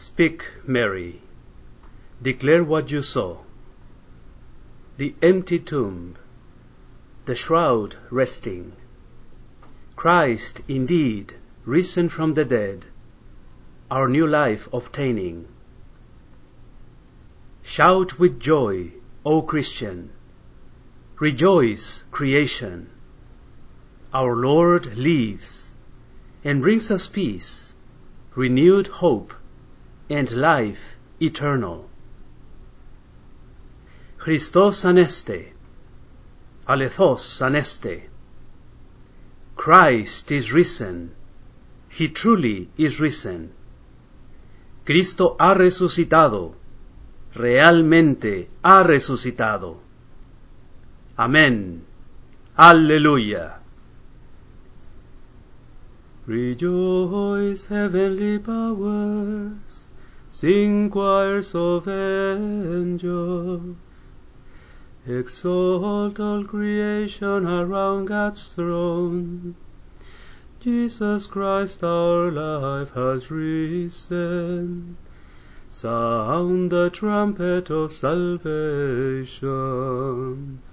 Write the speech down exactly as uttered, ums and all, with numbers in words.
Speak, Mary, declare what you saw. The empty tomb, the shroud resting, Christ indeed risen from the dead, our new life obtaining. Shout with joy, O Christian, rejoice, creation. Our Lord lives and brings us peace, renewed hope, and life eternal. Christos aneste, alethos aneste. Christ is risen, He truly is risen. Cristo ha resucitado, realmente ha resucitado. Amén. Aleluya. Rejoice, heavenly powers, sing choirs of angels, exalt all creation around God's throne. Jesus Christ our life has risen. Sound the trumpet of salvation.